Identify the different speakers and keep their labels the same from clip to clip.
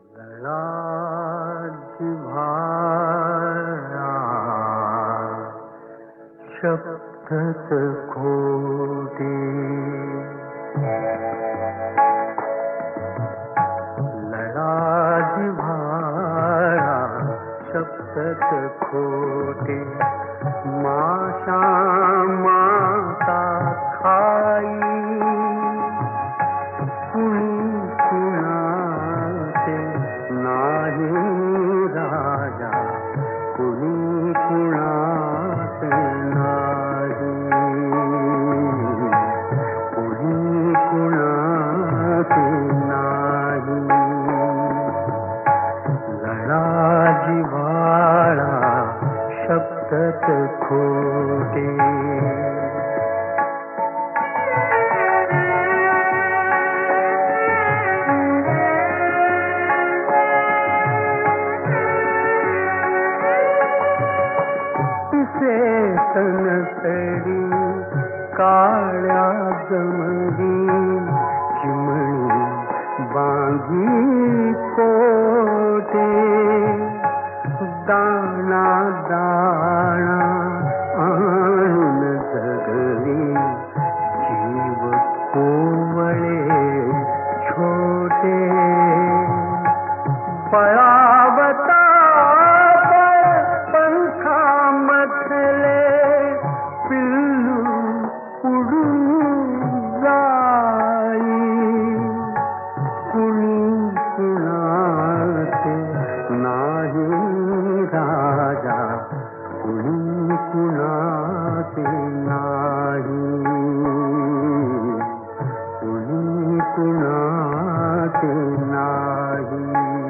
Speaker 1: लळा जिव्हाळा शब्दच खोटे, लळा जिव्हाळा शब्दच खोटे, माशा माता खाई कुणी कुणाचे नाही राजा, कुणी कुणाचे नाही, कुणी कुणाचे नाही. लळा जिव्हाळा शब्दच खोटे, तनसडी काळ्या जमली चिमणी बांधी कोटे, दाणा दाणा आणून जगली जीव कोवळे छोटे, पळावता कुणी कुणाचे नाही, कुणी कुणाचे नाही.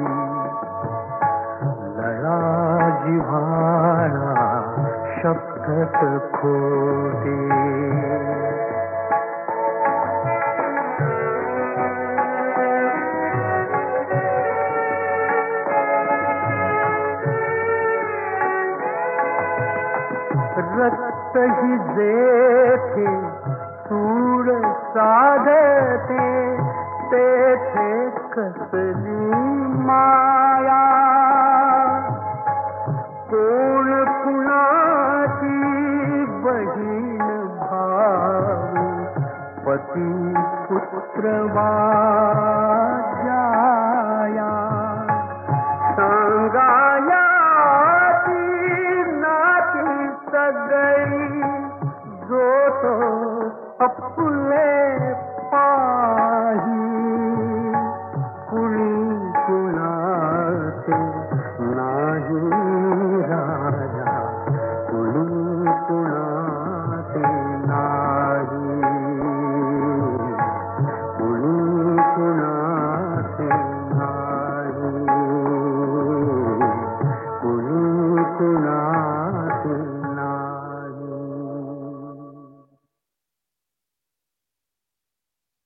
Speaker 1: लळा जिव्हाळा शब्दच खोटे, रक्त ही जेथे सूर साधते तेथे कसली माया, कोण कुणाची बहीण भाऊ पती पुत्र वाजा.